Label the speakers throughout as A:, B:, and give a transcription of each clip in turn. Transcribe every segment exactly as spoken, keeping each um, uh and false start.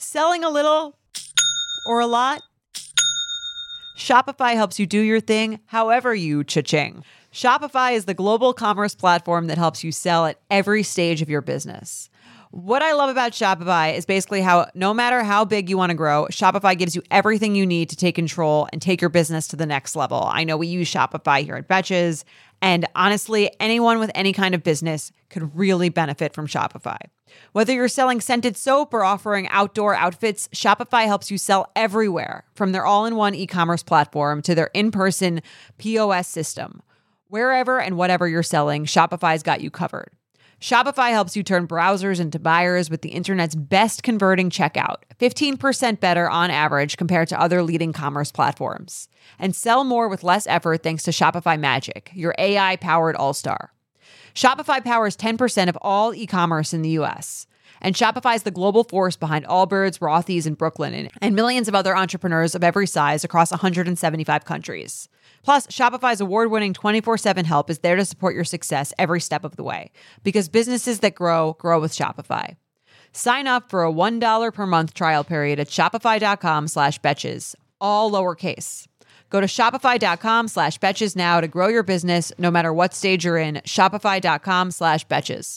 A: Selling a little or a lot? Shopify helps you do your thing however you cha-ching. Shopify is the global commerce platform that helps you sell at every stage of your business. What I love about Shopify is basically how no matter how big you want to grow, Shopify gives you everything you need to take control and take your business to the next level. I know we use Shopify here at Betches, and honestly, anyone with any kind of business could really benefit from Shopify. Whether you're selling scented soap or offering outdoor outfits, Shopify helps you sell everywhere, from their all-in-one e-commerce platform to their in-person P O S system. Wherever and whatever you're selling, Shopify's got you covered. Shopify helps you turn browsers into buyers with the internet's best converting checkout, fifteen percent better on average compared to other leading commerce platforms. And sell more with less effort thanks to Shopify Magic, your A I-powered all-star. Shopify powers ten percent of all e-commerce in the U S. And Shopify is the global force behind Allbirds, Rothy's, and Brooklinen, and millions of other entrepreneurs of every size across one hundred seventy-five countries. Plus, Shopify's award-winning twenty-four seven help is there to support your success every step of the way. Because businesses that grow, grow with Shopify. Sign up for a one dollar per month trial period at shopify.com slash betches, all lowercase. Go to shopify.com slash betches now to grow your business no matter what stage you're in. Shopify.com slash betches.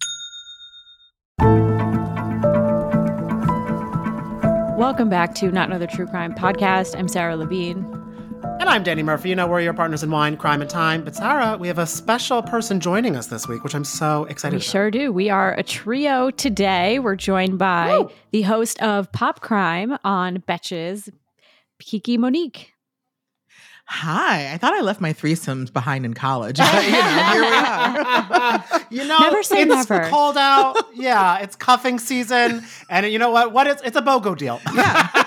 B: Welcome back to Not Another True Crime Podcast. I'm Sarah Levine.
C: And I'm Danny Murphy. You know, we're your partners in wine, crime, and time. But Sarah, we have a special person joining us this week, which I'm so excited
B: We
C: about.
B: sure do. We are a trio today. We're joined by
C: Woo!
B: the host of Pop Crime on Betches, Kiki Monique.
D: Hi. I thought I left my threesomes behind in college, but you know, here we are.
C: You know,
B: Never say
C: it's
B: never.
C: cold out. Yeah, it's cuffing season. And you know what? What is it's a BOGO deal.
D: Yeah.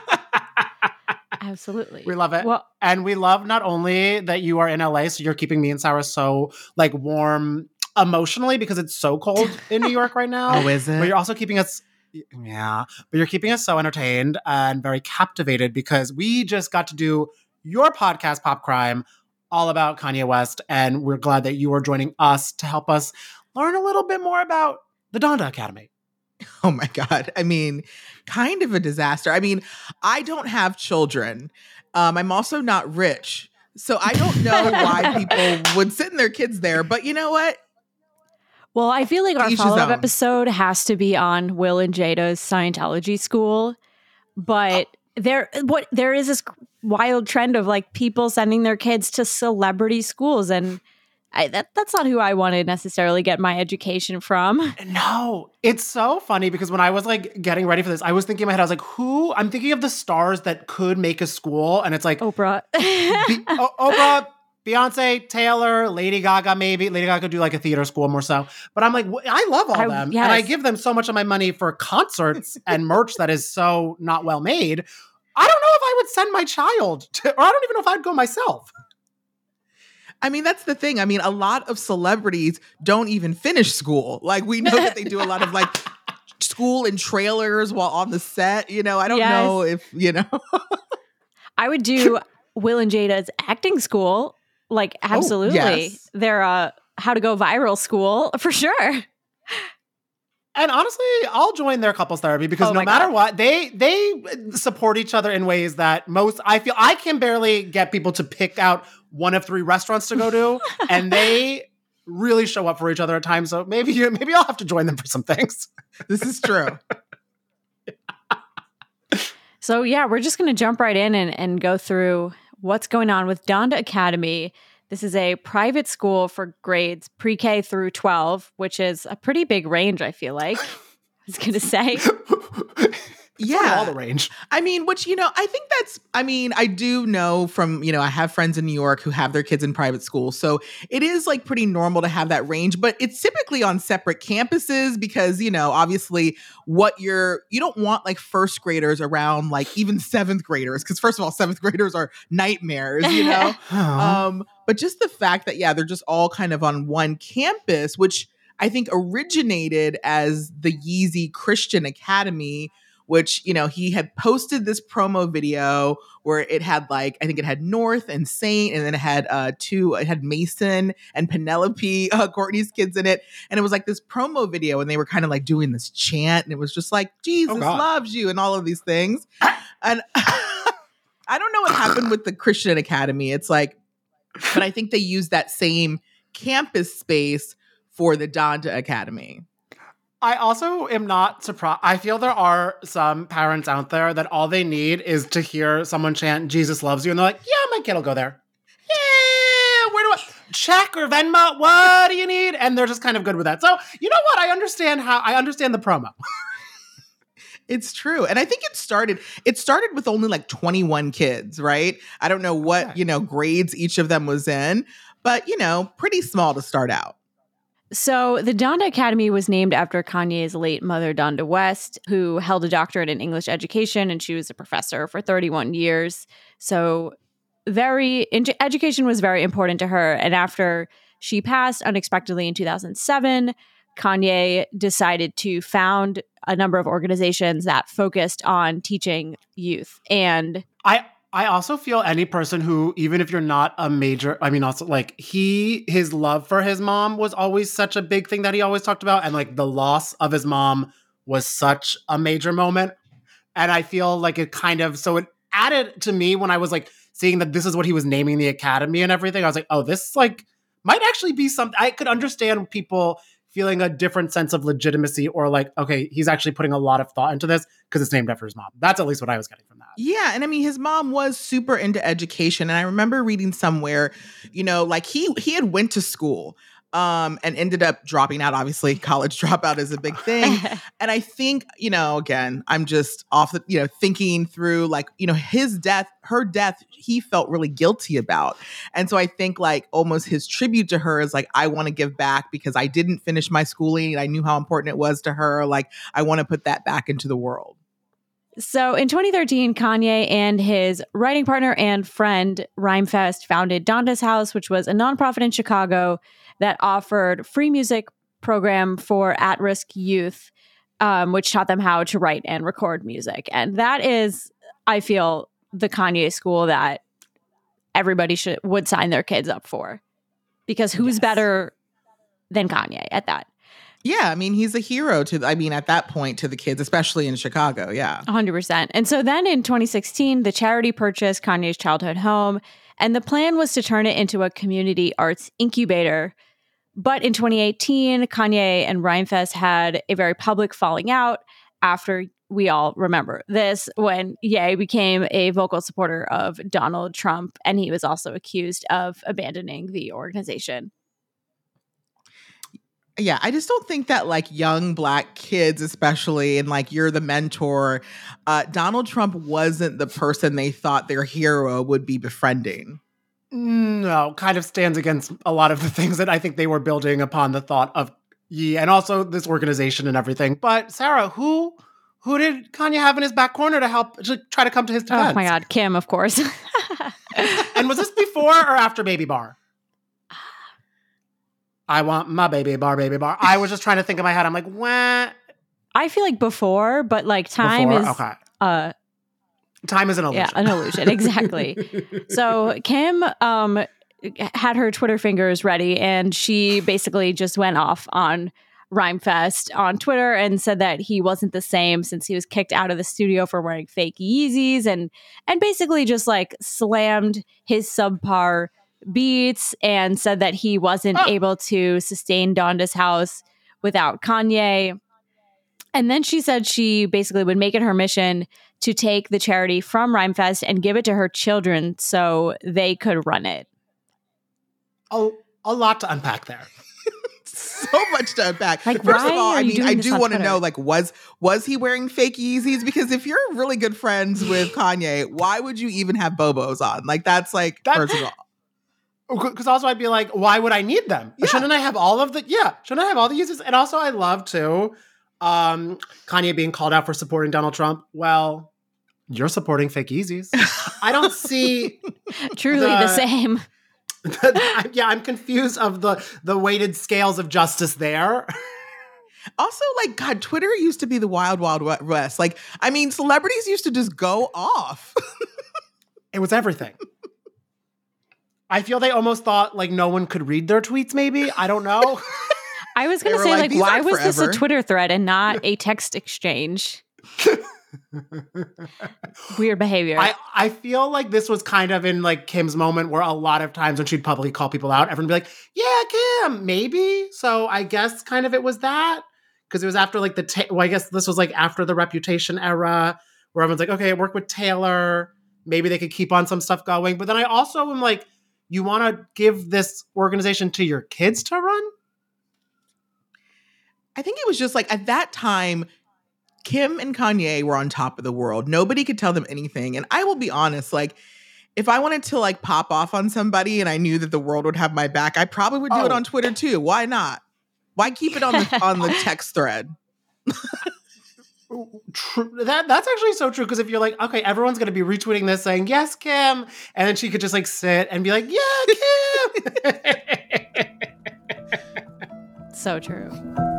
B: Absolutely.
C: We love it.
B: Well,
C: And we love not only that you are in L A, so you're keeping me and Sarah so like warm emotionally because it's so cold in New York right now.
D: Oh, is it?
C: But you're also keeping us, yeah, but you're keeping us so entertained and very captivated because we just got to do your podcast, Pop Crime, all about Kanye West. And we're glad that you are joining us to help us learn a little bit more about the Donda Academy.
D: Oh my God. I mean, kind of a disaster. I mean, I don't have children. Um, I'm also not rich. So I don't know why people would send their kids there. But you know what?
B: well, I feel like our
D: Each his
B: follow-up
D: own.
B: episode has to be on Will and Jada's Scientology school. But there what there is this wild trend of like people sending their kids to celebrity schools, and I, that that's not who I want to necessarily get my education from.
C: No, it's so funny because when I was like getting ready for this, I was thinking in my head, I was like, who? I'm thinking of the stars that could make a school. And it's like
B: Oprah.
C: Be- o- Oprah, Beyonce, Taylor, Lady Gaga, maybe. Lady Gaga could do like a theater school more so. But I'm like, wh- I love all
B: I-
C: them.
B: yes.
C: And I give them so much of my money for concerts and merch that is so not well made. I don't know if I would send my child to, or I don't even know if I'd go myself.
D: I mean, that's the thing. I mean, a lot of celebrities don't even finish school. Like, we know that they do a lot of like school in trailers while on the set. You know, I don't
B: Yes.
D: know if, you know.
B: I would do Will and Jada's acting school. Like, absolutely.
D: yes.
B: They're a how to go viral school for sure.
C: And honestly, I'll join their couples therapy because
B: Oh
C: no
B: my
C: matter
B: God.
C: what, they they support each other in ways that most I feel I can barely get people to pick out one of three restaurants to go to, and they really show up for each other at times. So maybe you, maybe I'll have to join them for some things.
D: This is true.
B: So yeah, we're just going to jump right in and, and go through what's going on with Donda Academy. This is a private school for grades pre-K through twelve, which is a pretty big range, I feel like. I was going to say.
D: Yeah.
C: all the range.
D: I mean, which, you know, I think that's, I mean, I do know from, you know, I have friends in New York who have their kids in private school. So it is like pretty normal to have that range, but it's typically on separate campuses because, you know, obviously what you're, you don't want like first graders around like even seventh graders. Cause first of all, seventh graders are nightmares, you know? um, but just the fact that, yeah, they're just all kind of on one campus, which I think originated as the Yeezy Christian Academy, which, you know, he had posted this promo video where it had like, I think it had North and Saint, and then it had uh, two, it had Mason and Penelope, uh, Courtney's kids in it. And it was like this promo video, and they were kind of like doing this chant, and it was just like, Jesus
C: Oh, God.
D: loves you, and all of these things. And I don't know what happened with the Christian Academy. It's like, but I think they used that same campus space for the Donda Academy.
C: I also am not surprised. I feel there are some parents out there that all they need is to hear someone chant Jesus loves you, and they're like, yeah, my kid will go there. Yeah, where do I check or Venmo? What do you need? And they're just kind of good with that. So you know what? I understand how I understand the promo.
D: It's true. And I think it started, it started with only like twenty-one kids, right? I don't know what,
C: Okay.
D: you know, grades each of them was in, but, you know, pretty small to start out.
B: So the Donda Academy was named after Kanye's late mother, Donda West, who held a doctorate in English education, and she was a professor for thirty-one years. So very in- education was very important to her. And after she passed unexpectedly in two thousand seven, Kanye decided to found a number of organizations that focused on teaching youth. And
C: I I also feel any person who, even if you're not a major, I mean, also like he, his love for his mom was always such a big thing that he always talked about. And like the loss of his mom was such a major moment. And I feel like it kind of, so it added to me when I was like seeing that this is what he was naming the academy and everything. I was like, oh, this like might actually be something. I could understand people feeling a different sense of legitimacy, or like, okay, he's actually putting a lot of thought into this because it's named after his mom. That's at least what I was getting from that.
D: Yeah. And I mean, his mom was super into education. And I remember reading somewhere, you know, like he, he had went to school um, and ended up dropping out. Obviously, college dropout is a big thing. And I think, you know, again, I'm just off the, you know, thinking through like, you know, his death, her death, he felt really guilty about. And so I think like almost his tribute to her is like, I want to give back because I didn't finish my schooling. I knew how important it was to her. Like, I want to put that back into the world.
B: So in twenty thirteen, Kanye and his writing partner and friend Rhymefest founded Donda's House, which was a nonprofit in Chicago that offered free music program for at-risk youth, um, which taught them how to write and record music. And that is, I feel, the Kanye school that everybody should would sign their kids up for. Because who's
C: Yes.
B: better than Kanye at that?
D: Yeah, I mean, he's a hero to, I mean, at that point to the kids, especially in Chicago. Yeah.
B: one hundred percent. And so then in twenty sixteen, the charity purchased Kanye's childhood home, and the plan was to turn it into a community arts incubator. But in twenty eighteen, Kanye and Rhymefest had a very public falling out after, we all remember this, when Ye became a vocal supporter of Donald Trump, and he was also accused of abandoning the organization.
D: Yeah, I just don't think that like young Black kids, especially, and like you're the mentor, uh, Donald Trump wasn't the person they thought their hero would be befriending.
C: No, kind of stands against a lot of the things that I think they were building upon the thought of Ye and also this organization and everything. But Sarah, who who did Kanye have in his back corner to help to try to come to his defense?
B: Oh my God, Kim, of course.
C: And was this before or after Baby Bar? I want my baby bar, baby bar. I was just trying to think in my head. I'm like, what?
B: I feel like before, but like time
C: Before?
B: is
C: Okay.
B: uh
C: Time is an illusion.
B: yeah, an illusion. Exactly. So Kim um had her Twitter fingers ready, and she basically just went off on Rhymefest on Twitter and said that he wasn't the same since he was kicked out of the studio for wearing fake Yeezys, and and basically just like slammed his subpar beats and said that he wasn't
C: Oh.
B: able to sustain Donda's House without Kanye. And then she said she basically would make it her mission to take the charity from Rhymefest and give it to her children so they could run it.
C: a, a lot to unpack there.
D: So much to unpack.
B: Like,
D: First
B: why
D: of all,
B: are
D: I
B: you
D: mean,
B: doing
D: I
B: this
D: do
B: on
D: want to
B: Twitter?
D: know, like, was was he wearing fake Yeezys? Because if you're really good friends with Kanye, why would you even have Bobos on? Like, that's like,
C: That-
D: first of all.
C: Because also I'd be like, why would I need them?
D: Yeah.
C: Shouldn't I have all of the, yeah, shouldn't I have all the uses? And also I love too, um, Kanye being called out for supporting Donald Trump. Well, you're supporting fake Yeezys. I don't see,
B: Truly
C: The-
B: the same.
C: yeah, I'm confused of the, the weighted scales of justice there.
D: Also, like, God, Twitter used to be the wild, wild west. Like, I mean, celebrities used to just go off.
C: It was everything. I feel they almost thought like no one could read their tweets, maybe. I don't know.
B: I was going to say,
D: like,
B: like,
D: "These
B: why
D: aren't
B: was this a
D: forever."
B: Twitter thread and not a text exchange? Weird behavior.
C: I, I feel like this was kind of in like Kim's moment where a lot of times when she'd publicly call people out, everyone would be like, yeah, Kim, maybe. So I guess kind of it was that. Because it was after like the, ta- well, I guess this was like after the Reputation era where everyone's like, okay, work with Taylor. Maybe they could keep on some stuff going. But then I also am like, you want to give this organization to your kids to run?
D: I think it was just like at that time, Kim and Kanye were on top of the world. Nobody could tell them anything. And I will be honest, like, if I wanted to like pop off on somebody and I knew that the world would have my back, I probably would do
C: Oh.
D: it on Twitter too. Why not? Why keep it on the on the text thread?
C: True. That that's actually so true. Because if you're like, okay, everyone's gonna be retweeting this saying, yes, Kim, and then she could just like sit and be like, yeah, Kim.
B: So true.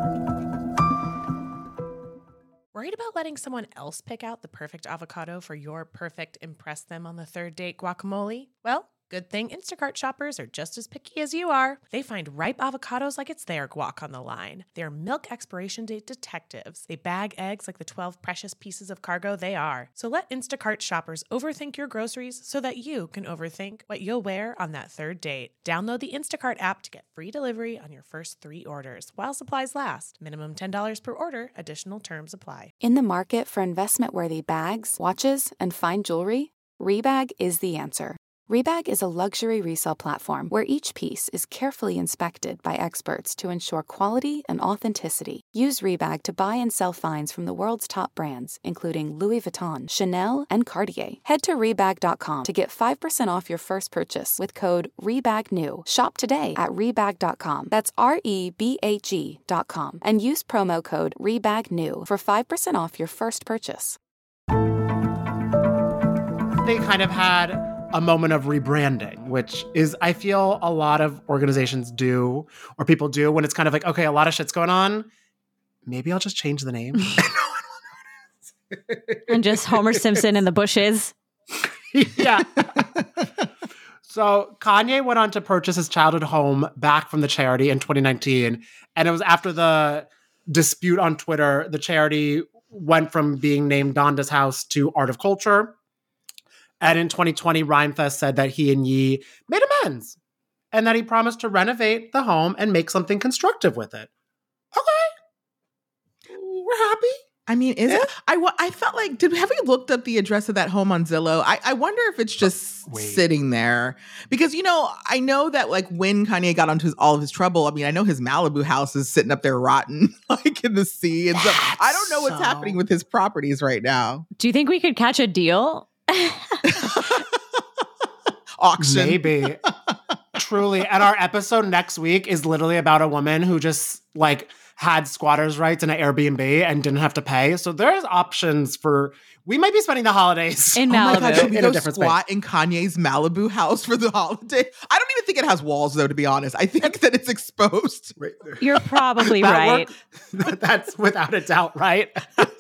E: Worried about letting someone else pick out the perfect avocado for your perfect impress them on the third date guacamole? Well, good thing Instacart shoppers are just as picky as you are. They find ripe avocados like it's their guac on the line. They're milk expiration date detectives. They bag eggs like the twelve precious pieces of cargo they are. So let Instacart shoppers overthink your groceries so that you can overthink what you'll wear on that third date. Download the Instacart app to get free delivery on your first three orders while supplies last. Minimum ten dollars per order. Additional terms apply.
F: In the market for investment-worthy bags, watches, and fine jewelry, Rebag is the answer. Rebag is a luxury resale platform where each piece is carefully inspected by experts to ensure quality and authenticity. Use Rebag to buy and sell finds from the world's top brands, including Louis Vuitton, Chanel, and Cartier. Head to Rebag dot com to get five percent off your first purchase with code REBAGNEW. Shop today at Rebag dot com. That's R E B A G dot com. And use promo code REBAGNEW for five percent off your first purchase.
C: They kind of had a moment of rebranding, which is, I feel a lot of organizations do, or people do, when it's kind of like, okay, a lot of shit's going on. Maybe I'll just change the name.
B: And just Homer Simpson in the bushes.
C: Yeah. So Kanye went on to purchase his childhood home back from the charity in twenty nineteen. And it was after the dispute on Twitter, the charity went from being named Donda's House to Art of Culture. And in twenty twenty, Rhymefest said that he and Ye made amends and that he promised to renovate the home and make something constructive with it. Okay. We're happy.
D: I mean, is it? I, wa- I felt like, did have we looked up the address of that home on Zillow? I, I wonder if it's just
C: Wait.
D: sitting there. Because, you know, I know that like when Kanye got onto his, all of his trouble, I mean, I know his Malibu house is sitting up there rotten, like in the sea. And so I don't know what's
C: so-
D: happening with his properties right now.
B: Do you think we could catch a deal?
D: Auction.
C: Maybe. Truly. And our episode next week is literally about a woman who just like had squatters' rights in an Airbnb and didn't have to pay. So there's options for, we might be spending the holidays
B: In
D: Oh my
B: Malibu.
D: God, should we
C: in a
D: go
C: different
D: squat in Kanye's Malibu house for the holiday? I don't even think it has walls, though, to be honest. I think that it's exposed.
C: space.
B: You're probably
C: That
B: right.
C: work- That's without a doubt, right?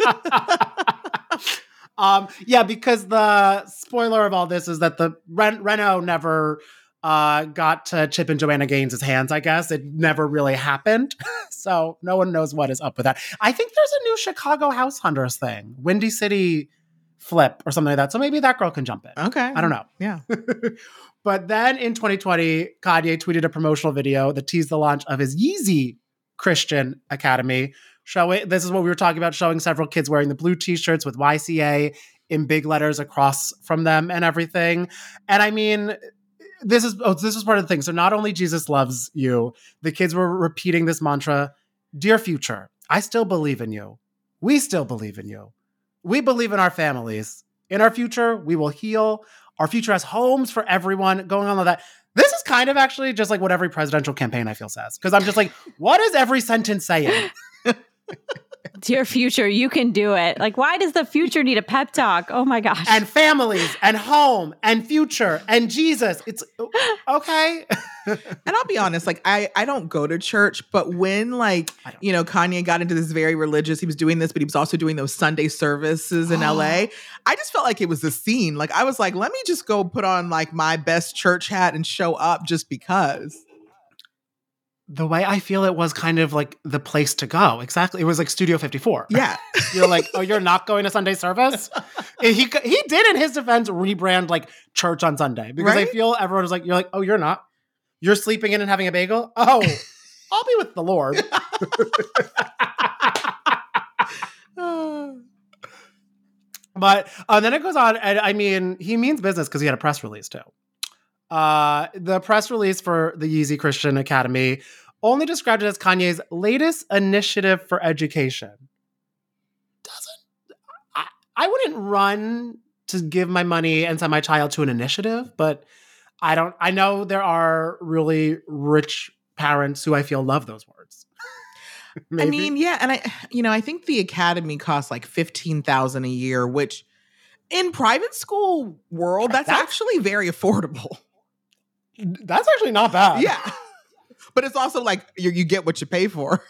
C: um, yeah, because the spoiler of all this is that the Ren- Reno never uh, got to Chip and Joanna Gaines' hands, I guess. It never really happened. So no one knows what is up with that. I think there's a new Chicago House Hunters thing, Windy City Flip or something like that. So maybe that girl can jump in.
D: Okay.
C: I don't know.
D: Yeah.
C: But then in twenty twenty, Kanye tweeted a promotional video that teased the launch of his Yeezy Christian Academy. Showing, this is what we were talking about, showing several kids wearing the blue t-shirts with Y C A in big letters across from them and everything. And I mean, this is oh, this is part of the thing. So not only Jesus loves you, the kids were repeating this mantra, "Dear future, I still believe in you. We still believe in you. We believe in our families. In our future, we will heal. Our future has homes for everyone," going on like that. This is kind of actually just like what every presidential campaign I feel says. Because I'm just like, what is every sentence saying?
B: Dear future, you can do it. Like, why does the future need a pep talk? Oh my gosh.
C: And families and home and future and Jesus. It's okay.
D: And I'll be honest, like I, I don't go to church, but when like, you know, Kanye got into this very religious, he was doing this, but he was also doing those Sunday services in L A. I just felt like it was a scene. Like I was like, let me just go put on like my best church hat and show up just because.
C: The way I feel it was kind of like the place to go. Exactly. It was like Studio fifty-four.
D: Yeah.
C: You're like, oh, you're not going to Sunday service? he he did, in his defense, rebrand like church on Sunday. Because
D: Right?
C: I feel everyone was like, you're like, oh, you're not? You're sleeping in and having a bagel? Oh, I'll be with the Lord. But uh, then it goes on, and I mean, he means business because he had a press release too. Uh, the press release for the Yeezy Christian Academy only described it as Kanye's latest initiative for education. Doesn't I, I wouldn't run to give my money and send my child to an initiative, but I don't. I know there are really rich parents who I feel love those words.
D: I mean, yeah, and I, you know, I think the academy costs like fifteen thousand a year, which in private school world, that's,
C: That's-
D: actually very affordable.
C: That's actually not bad.
D: Yeah, but it's also like you, you get what you pay for.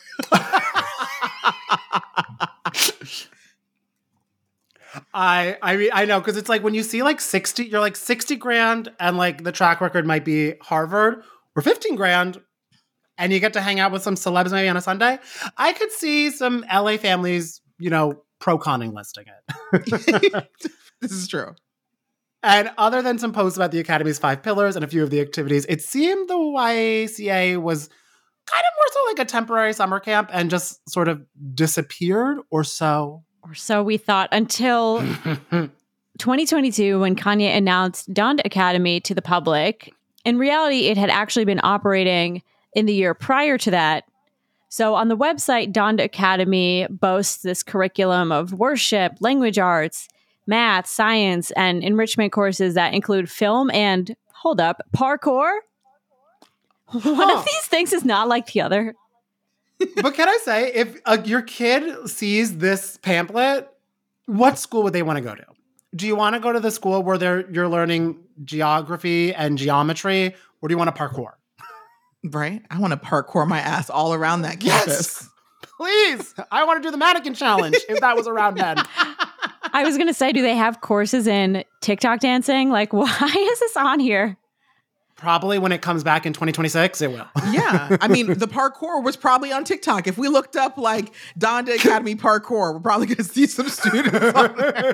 C: I I mean I know, because it's like when you see like sixty, you're like sixty grand, and like the track record might be Harvard, or fifteen grand, and you get to hang out with some celebs maybe on a Sunday. I could see some L A families, you know, pro-conning listing it.
D: This is true.
C: And other than some posts about the Academy's five pillars and a few of the activities, it seemed the Y A C A was kind of more so like a temporary summer camp and just sort of disappeared, or so.
B: Or so we thought, until twenty twenty-two, when Kanye announced Donda Academy to the public. In reality, it had actually been operating in the year prior to that. So on the website, Donda Academy boasts this curriculum of worship, language arts, math, science, and enrichment courses that include film and, hold up, parkour? One
C: Huh.
B: of these things is not like the other.
C: But can I say, if uh, your kid sees this pamphlet, what school would they want to go to? Do you want to go to the school where they're you're learning geography and geometry, or do you want to parkour?
D: Right? I want to parkour my ass all around that campus.
C: Yes. Please, I want to do the mannequin challenge if that was around then.
B: I was going to say, do they have courses in TikTok dancing? Like, why is this on here?
C: Probably when it comes back in twenty twenty-six, it will.
D: Yeah. I mean, the parkour was probably on TikTok. If we looked up like Donda Academy parkour, we're probably going to see some students on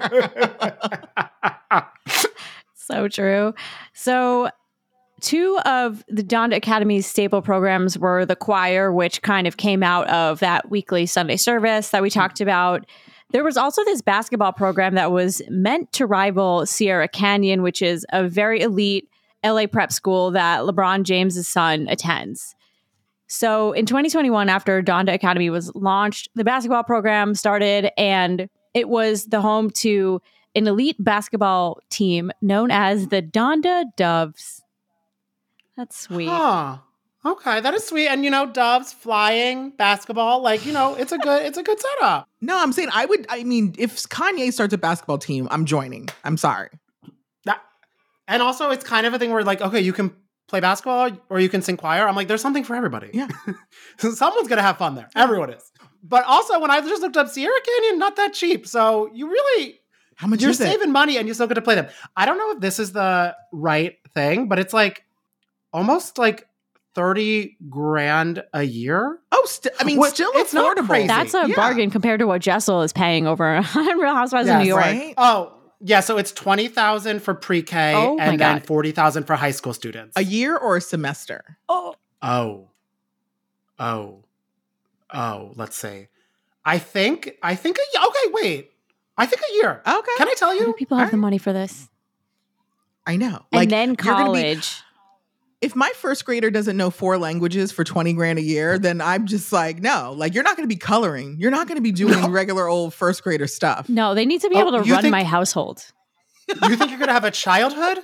D: there.
B: So true. So two of the Donda Academy's staple programs were the choir, which kind of came out of that weekly Sunday service that we talked about. There was also this basketball program that was meant to rival Sierra Canyon, which is a very elite L A prep school that LeBron James' son attends. So in twenty twenty-one, after Donda Academy was launched, the basketball program started, and it was the home to an elite basketball team known as the Donda Doves. That's sweet.
C: Huh. Okay, that is sweet. And you know, doves flying, basketball, like, you know, it's a good it's a good setup.
D: No, I'm saying I would, I mean, if Kanye starts a basketball team, I'm joining. I'm sorry.
C: That, and also it's kind of a thing where like, okay, you can play basketball or you can sing choir. I'm like, there's something for everybody.
D: Yeah.
C: Someone's gonna have fun there. Everyone is. But also when I just looked up Sierra Canyon, not that cheap. So you really
D: How much
C: you're
D: is it?
C: saving money and you still get to play them. I don't know if this is the right thing, but it's like almost like thirty grand a year.
D: Oh, st- I mean,
C: What-
D: still
C: it's not
D: affordable.
C: crazy.
B: That's a
D: Yeah.
B: bargain compared to what Jessel is paying over on Real Housewives of
C: Yes,
B: New York.
D: right?
C: Oh, yeah. So it's twenty thousand for pre-K
B: Oh my
C: and then
B: God.
C: forty thousand for high school students.
D: A year or a semester?
B: Oh,
C: Oh. Oh. Oh, let's see. I think, I think, a, y- okay, wait. I think a year.
D: Okay.
C: Can I tell
B: how do
C: you?
B: people have
D: All
B: the
D: right.
B: money for this?
D: I know.
B: And
D: Like,
B: then
D: you're gonna be-
B: college.
D: if my first grader doesn't know four languages for twenty grand a year, then I'm just like, no, like you're not going to be coloring. You're not going to be doing
C: No.
D: regular old first grader stuff.
B: No, they need to be
C: Oh,
B: able to
C: you
B: run
C: think-
B: my household.
C: You think you're going to have a childhood?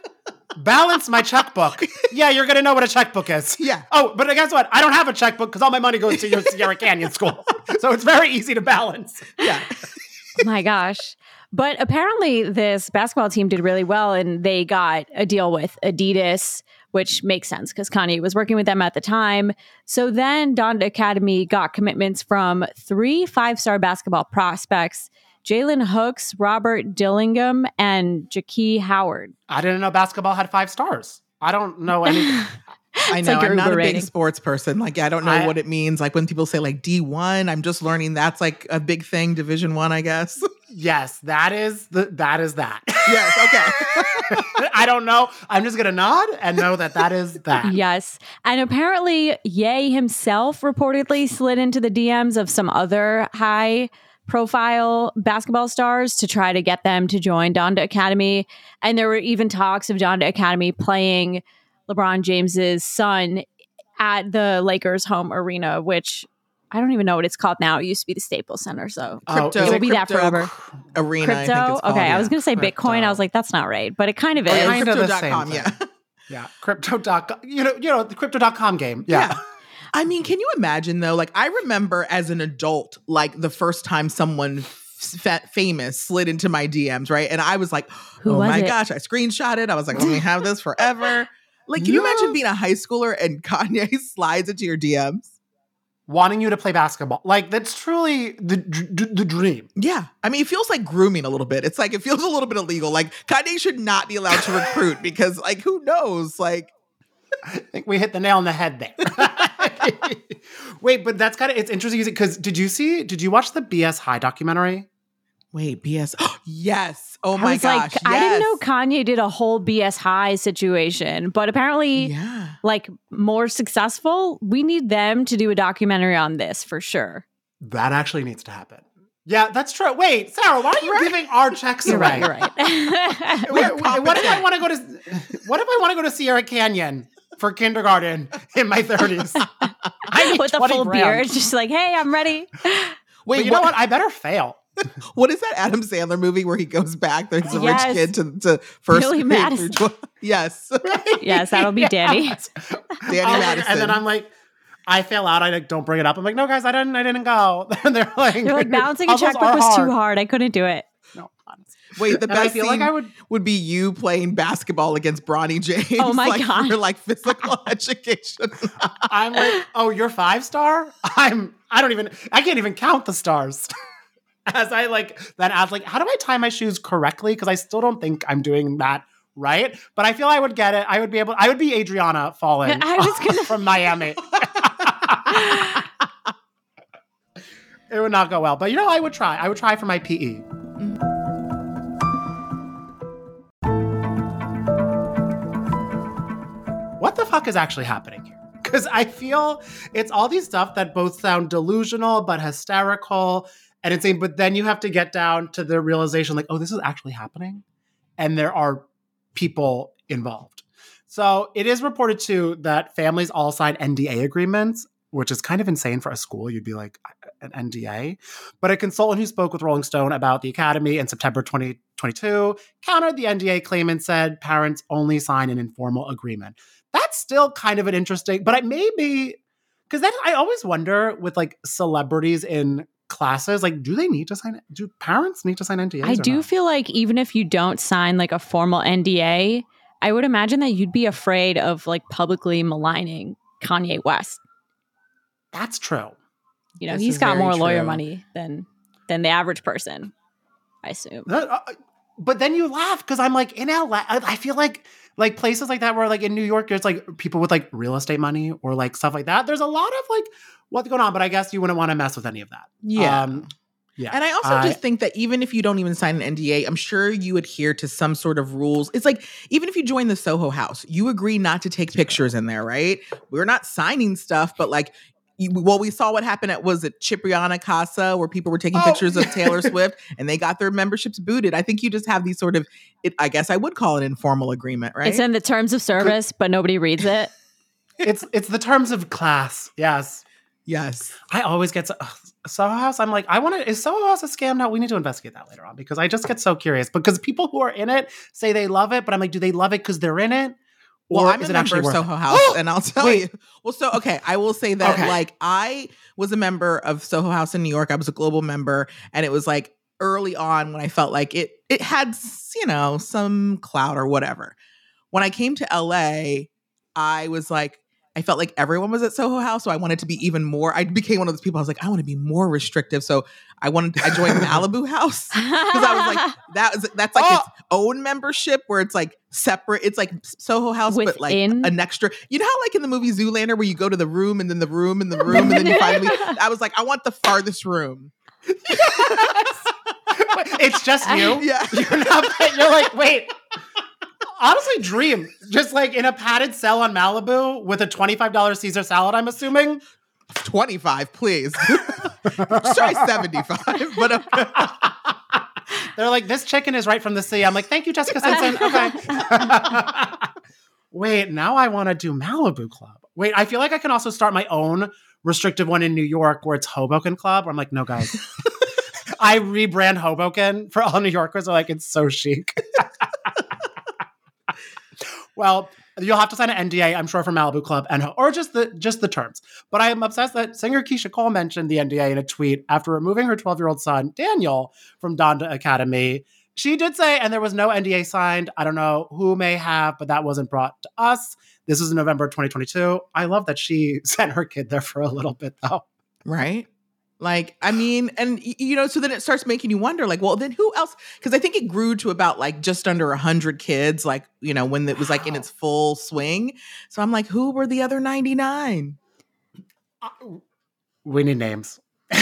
C: balance my checkbook. Yeah, you're going to know what a checkbook is.
D: Yeah.
C: Oh, but guess what? I don't have a checkbook because all my money goes to your Sierra Canyon school. So it's very easy to balance.
D: Yeah.
B: Oh my gosh. But apparently this basketball team did really well and they got a deal with Adidas, which makes sense because Kanye was working with them at the time. So then Donda Academy got commitments from three five-star basketball prospects, Jalen Hooks, Robert Dillingham, and Jaquie Howard.
C: I didn't know basketball had five stars. I don't know anything.
D: I know.
B: like your
D: I'm not
B: Uber
D: a big
B: rating.
D: sports person. Like, I don't know
C: I-
D: what it means. Like when people say like D one, I'm just learning that's like a big thing. Division one, I guess.
C: Yes, that is the that is that.
D: Yes. Okay.
C: I don't know. I'm just gonna nod and know that that is that.
B: Yes. And apparently Ye himself reportedly slid into the D Ms of some other high profile basketball stars to try to get them to join Donda Academy. And there were even talks of Donda Academy playing LeBron James's son at the Lakers home arena, which I don't even know what it's called now. It used to be the Staples Center. So
C: Oh,
D: Crypto,
C: is
B: it will
C: it
B: be that
D: crypto
B: forever.
D: Arena. I think
B: Crypto?
D: it's called,
B: Okay. I
D: yeah.
B: was going to say
C: Crypto.
B: Bitcoin. I was like, that's not right, but it kind of
D: Oh,
B: is.
D: yeah,
C: Kind of the
D: crypto dot com,
C: same
D: yeah.
C: Yeah, crypto dot com. You know, you know, the crypto dot com game. Yeah.
D: Yeah. I mean, can you imagine though? Like, I remember as an adult, like the first time someone f- famous slid into my D Ms, right? And I was like,
B: Who
D: oh
B: was
D: my
B: it?
D: gosh, I screenshot it. I was like, let me have this forever. Like, can you
C: Yeah.
D: imagine being a high schooler and Kanye slides into your D Ms?
C: Wanting you to play basketball. Like, that's truly the d- the dream.
D: Yeah. I mean, it feels like grooming a little bit. It's like, it feels a little bit illegal. Like, Kanye should not be allowed to recruit because, like, who knows? Like,
C: I think we hit the nail on the head there. Wait, but that's kind of, it's interesting because did you see, did you watch the B S High documentary?
D: wait, B S. yes. Oh
B: I
D: my
B: was
D: gosh.
B: like, I didn't know
D: yes.
B: Kanye did a whole B S High situation, but apparently,
D: Yeah.
B: like more successful. We need them to do a documentary on this for sure.
C: That actually needs to happen. Yeah, that's true. Wait, Sarah, why are you giving our checks
B: You're
C: away?
B: right. You're right.
C: Wait, wait, what if I want to go to, what if I want to go to Sierra Canyon for kindergarten in my thirties? I need
B: With a
C: twenty
B: full
C: grand.
B: beard, just like, hey, I'm ready.
D: Wait,
C: But you know what? I better fail.
D: What is that Adam Sandler movie where he goes back? There's a
B: Yes.
D: rich kid to, to first
B: Billy
D: grade
B: Madison.
D: through twelve. Yes.
B: Yes, that'll be Danny.
D: Danny
C: Um,
D: Madison.
C: And then I'm like, I fail out. I like, don't bring it up. I'm like, no, guys, I didn't. I didn't go. And they're like,
B: You're like balancing a
C: puzzles
B: checkbook
C: are
B: was too
C: hard.
B: hard. I couldn't do it.
C: No, honestly.
D: Wait, the
C: And I
D: best
C: feel
D: scene
C: like I would.
D: would be you playing basketball against Bronny James.
B: Oh my
D: like,
B: God.
D: For like physical education.
C: I'm like, oh, you're five star. I'm. I don't even. I can't even count the stars. As I like, then I was like, how do I tie my shoes correctly? Because I still don't think I'm doing that right. But I feel I would get it. I would be able. I would be Adriana falling
B: I was gonna-
C: from Miami. It would not go well, but you know, I would try. I would try for my P E. What the fuck is actually happening here? Because I feel it's all these stuff that both sound delusional but hysterical and insane, but then you have to get down to the realization like, oh, this is actually happening. And there are people involved. So it is reported too that families all sign N D A agreements, which is kind of insane for a school. You'd be like, an N D A. But a consultant who spoke with Rolling Stone about the academy in September twenty twenty-two countered the N D A claim and said parents only sign an informal agreement. That's still kind of an interesting, but I maybe, because then I always wonder with like celebrities in classes, like, do they need to sign, do parents need to sign N D As?
B: I
C: or
B: do
C: not?
B: feel like even if you don't sign like a formal N D A, I would imagine that you'd be afraid of like publicly maligning Kanye West.
C: That's true.
B: You know,
D: This
B: he's
D: is
B: got
D: very
B: more lawyer
D: true.
B: money than than the average person, I assume.
C: That- uh, but then you laugh because I'm like, in L A, I, I feel like like places like that where like in New York, there's like people with like real estate money or like stuff like that. There's a lot of like what's going on, but I guess you wouldn't want to mess with any of that.
D: Yeah.
C: Um, yeah.
D: And I also
C: I-
D: just think that even if you don't even sign an N D A, I'm sure you adhere to some sort of rules. It's like, even if you join the Soho House, you agree not to take pictures in there, right? We're not signing stuff, but like, you, well, we saw what happened at, was it Cipriana Casa, where people were taking
C: Oh,
D: pictures of
C: yeah.
D: Taylor Swift and they got their memberships booted. I think you just have these sort of, it, I guess I would call it informal agreement, right?
B: It's in the terms of service, but nobody reads it.
C: it's it's the terms of class. Yes.
D: Yes.
C: I always get so, ugh, Soho House. I'm like, I want to, is Soho House a scam now? We need to investigate that later on because I just get so curious because people who are in it say they love it, but I'm like, do they love it because they're in it?
D: Well,
C: Or
D: I'm
C: is
D: a
C: it
D: member
C: actually
D: of
C: worth
D: Soho
C: it?
D: House, and I'll tell
C: Wait.
D: you. Well, so okay, I will say that
C: Okay.
D: like I was a member of Soho House in New York. I was a global member, and it was like early on when I felt like it it had you know some clout or whatever. When I came to L A, I was like. I felt like everyone was at Soho House, so I wanted to be even more. I became one of those people. I was like, I want to be more restrictive, so I wanted. I joined Malibu House because I was like, that was that's like
C: Oh!
D: its own membership where it's like separate. It's like Soho House, but like
B: Within?
D: an extra. You know how like in the movie Zoolander where you go to the room and then the room and the room and then you finally. I was like, I want the farthest room.
C: It's just you.
D: Yeah.
C: You're not. You're like, wait. Honestly, dream. Just like in a padded cell on Malibu with a twenty-five dollars Caesar salad, I'm assuming.
D: twenty-five, please. Try seventy-five, but okay.
C: They're like, this chicken is right from the sea. I'm like, thank you, Jessica Simpson. Okay. Wait, now I want to do Malibu Club. Wait, I feel like I can also start my own restrictive one in New York where it's Hoboken Club. Where I'm like, no, guys. I rebrand Hoboken for all New Yorkers. Are like, it's so chic. Well, you'll have to sign an N D A, I'm sure, for Malibu Club, and or just the just the terms. But I am obsessed that singer Keisha Cole mentioned the N D A in a tweet after removing her twelve-year-old son, Daniel, from Donda Academy. She did say, and there was no N D A signed. I don't know who may have, but that wasn't brought to us. This was in November twenty twenty-two. I love that she sent her kid there for a little bit, though.
D: Right? Like, I mean, and y- you know, so then it starts making you wonder, like, well, then who else? Because I think it grew to about like just under a hundred kids, like, you know, when it was like in its full swing. So I'm like, who were the other ninety-nine?
C: Uh, we need names.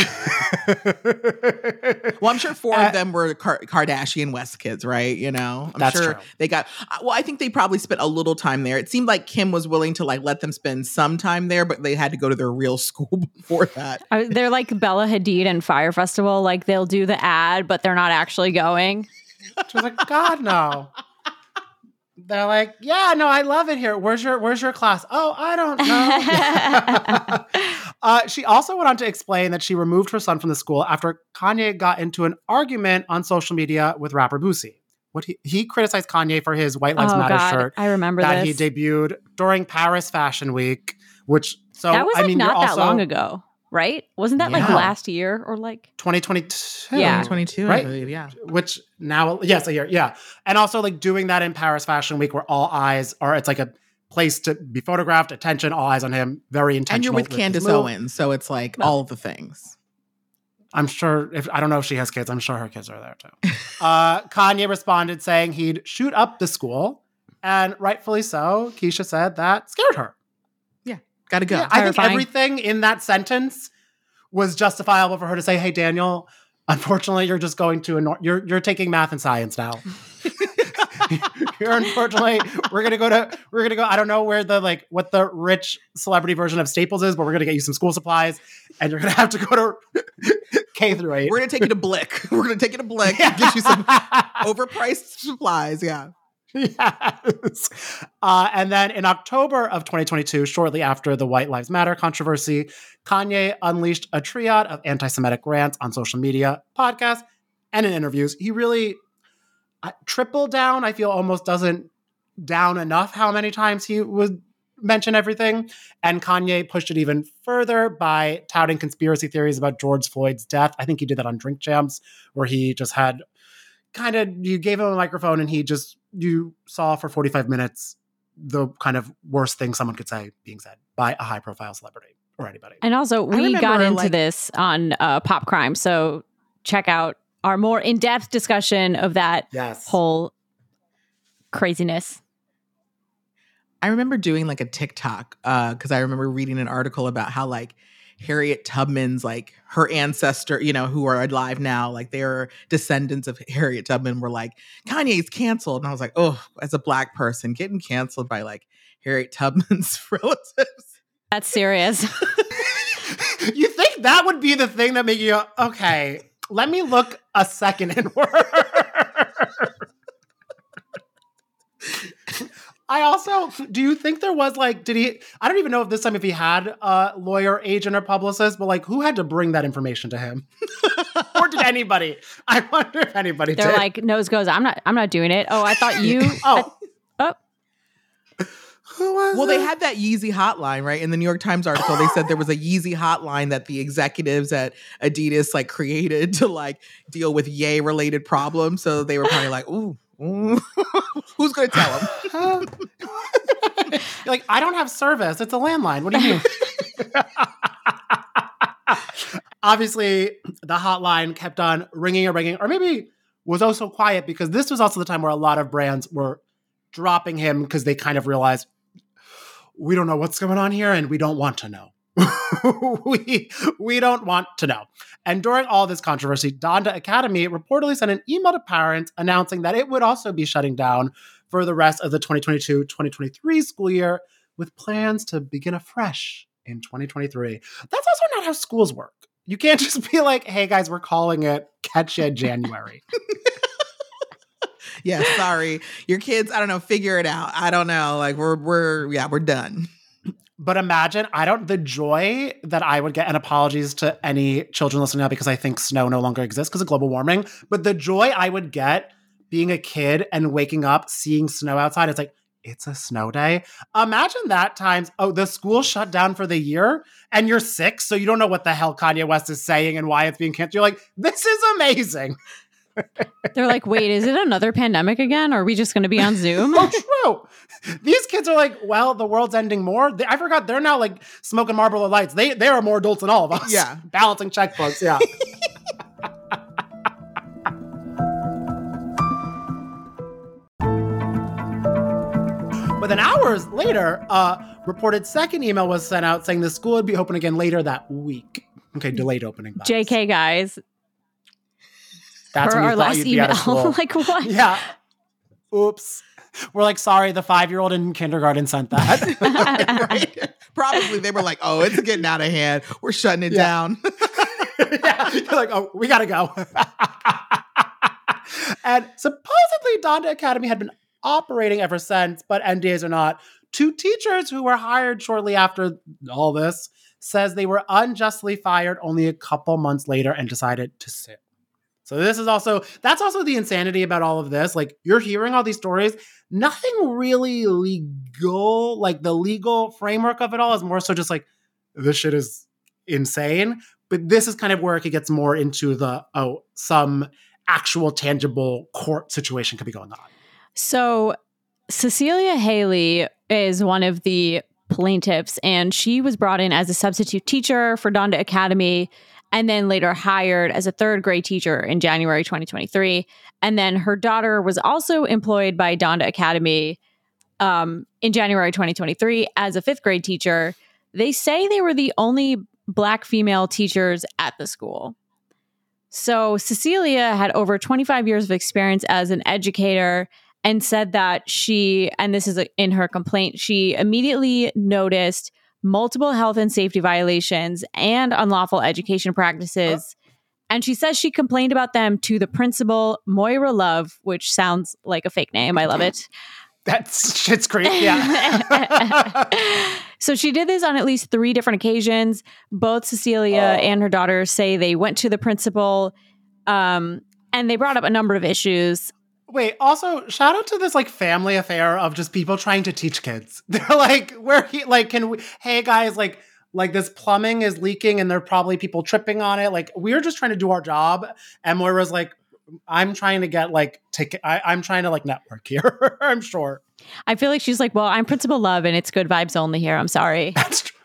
D: Well, I'm sure four
C: Uh,
D: of them were Kar- Kardashian West kids, right? You know, I'm
C: That's
D: sure
C: true.
D: they got. uh, Well, I think they probably spent a little time there. It seemed like Kim was willing to like let them spend some time there, but they had to go to their real school before that.
B: Uh, They're like Bella Hadid and Fire Festival. Like they'll do the ad, but they're not actually going.
C: She was like, God, no. They're like, yeah, no, I love it here. Where's your Where's your class? Oh, I don't know. uh, she also went on to explain that she removed her son from the school after Kanye got into an argument on social media with rapper Boosie. What he, he criticized Kanye for his White Lives
B: Oh,
C: Matter
B: God.
C: shirt
B: I remember
C: that
B: this.
C: he debuted during Paris Fashion Week, which so
B: that was
C: I
B: like
C: mean,
B: not
C: you're
B: that
C: also
B: long ago, right? Wasn't that like
C: Yeah.
B: last year or like?
C: twenty twenty-two.
B: Yeah.
D: twenty twenty-two, I
C: Right.
D: believe, yeah.
C: Which now, yes, a year, yeah. And also like doing that in Paris Fashion Week where all eyes are, it's like a place to be photographed, attention, all eyes on him, very intentional.
D: And you're with
C: his
D: Candace
C: move.
D: Owens, so it's like all of the things.
C: I'm sure, if I don't know if she has kids, I'm sure her kids are there too. uh, Kanye responded saying he'd shoot up the school, and rightfully so. Keisha said that scared her.
D: Gotta go.
C: Yeah, I think
B: Terrifying.
C: everything in that sentence was justifiable for her to say, "Hey, Daniel, unfortunately, you're just going to anno- you're you're taking math and science now. You're unfortunately we're gonna go to we're gonna go. I don't know where the like what the rich celebrity version of Staples is, but we're gonna get you some school supplies, and you're gonna have to go to K through eight.
D: We're gonna take you to Blick. We're gonna take you to Blick and get you some overpriced supplies. Yeah.
C: Yes. Uh, and then in October of twenty twenty-two, shortly after the White Lives Matter controversy, Kanye unleashed a triad of anti-Semitic rants on social media, podcasts, and in interviews. He really uh, tripled down. I feel almost doesn't down enough how many times he would mention everything. And Kanye pushed it even further by touting conspiracy theories about George Floyd's death. I think he did that on Drink Champs, where he just had kind of, you gave him a microphone and he just, you saw for forty-five minutes the kind of worst thing someone could say being said by a high profile celebrity or anybody.
B: And also, we got
D: remember,
B: into
D: like-
B: this on uh, Pop Crime, so check out our more in-depth discussion of that
C: Yes.
B: whole craziness.
D: I remember doing like a TikTok because I remember reading an article about how like Harriet Tubman's like her ancestor, you know, who are alive now, like they're descendants of Harriet Tubman were like, Kanye's canceled. And I was like, oh, as a Black person, getting canceled by like Harriet Tubman's relatives.
B: That's serious.
C: You think that would be the thing that make you go, okay, let me look a second inward. I also, do you think there was like, did he, I don't even know if this time if he had a lawyer, agent, or publicist, but like who had to bring that information to him? Or did anybody? I wonder if anybody
B: They're
C: did.
B: like, nose goes, I'm not, I'm not doing it. Oh, I thought you.
C: oh.
B: I, oh,
C: Who was
D: Well,
C: it?
D: they had that Yeezy hotline, right? In the New York Times article, they said there was a Yeezy hotline that the executives at Adidas like created to like deal with Ye related problems. So they were probably like, ooh, ooh. Who's going to tell them?
C: You're like, I don't have service. It's a landline. What do you mean? Obviously, the hotline kept on ringing and ringing, or maybe was also quiet because this was also the time where a lot of brands were dropping him because they kind of realized we don't know what's going on here and we don't want to know. we, we don't want to know. And during all this controversy, Donda Academy reportedly sent an email to parents announcing that it would also be shutting down for the rest of the twenty twenty-two twenty twenty-three school year with plans to begin afresh in twenty twenty-three. That's also not how schools work. You can't just be like, hey guys, we're calling it catch ya January.
D: Yeah, sorry. Your kids, I don't know, figure it out. I don't know. Like we're we're yeah, we're done.
C: But imagine, I don't, the joy that I would get, and apologies to any children listening now because I think snow no longer exists because of global warming, but the joy I would get being a kid and waking up, seeing snow outside, it's like, it's a snow day. Imagine that times, oh, the school shut down for the year and you're six, so you don't know what the hell Kanye West is saying and why it's being canceled. You're like, this is amazing.
B: they're like, wait, is it another pandemic again? Or are we just going to be on Zoom?
C: Oh, true. These kids are like, well, the world's ending more. They, I forgot they're now like smoking Marlboro Lights. They they are more adults than all of us.
D: Yeah.
C: Balancing checkbooks. Yeah. But then hours later, a reported second email was sent out saying the school would be open again later that week. Okay, delayed opening. Vibes.
B: J K, guys.
C: That's
B: Per
C: when you
B: our
C: thought
B: last
C: you'd be out of
B: email.
C: school.
B: Like, what?
C: Yeah. Oops. We're like, sorry, the five-year-old in kindergarten sent that.
D: Right? Probably they were like, oh, it's getting out of hand. We're shutting it
C: Yeah.
D: down.
C: Yeah. You're like, oh, we gotta go. And supposedly Donda Academy had been operating ever since, but N D As or not, two teachers who were hired shortly after all this says they were unjustly fired only a couple months later and decided to sue. So this is also, that's also the insanity about all of this. Like, you're hearing all these stories, nothing really legal, like the legal framework of it all is more so just like, this shit is insane. But this is kind of where it gets more into the, oh, some actual tangible court situation could be going on.
B: So Cecilia Haley is one of the plaintiffs, and she was brought in as a substitute teacher for Donda Academy, and then later hired as a third grade teacher in January twenty twenty-three. And then her daughter was also employed by Donda Academy um, in January twenty twenty-three as a fifth grade teacher. They say they were the only Black female teachers at the school. So Cecilia had over twenty-five years of experience as an educator and said that she, and this is in her complaint, she immediately noticed multiple health and safety violations and unlawful education practices. Oh. And she says she complained about them to the principal, Moira Love, which sounds like a fake name. I love it.
C: That's shit's great. Yeah.
B: So she did this on at least three different occasions. Both Cecilia oh. and her daughter say they went to the principal um, and they brought up a number of issues.
C: Wait, also shout out to this like family affair of just people trying to teach kids. They're like, where he like, can we, hey guys, like, like this plumbing is leaking and there are probably people tripping on it. Like, we're just trying to do our job. And Moira's like, I'm trying to get like, ticket. I, I'm trying to like network here. I'm sure.
B: I feel like she's like, well, I'm Principal Love and it's good vibes only here. I'm sorry.
C: That's true.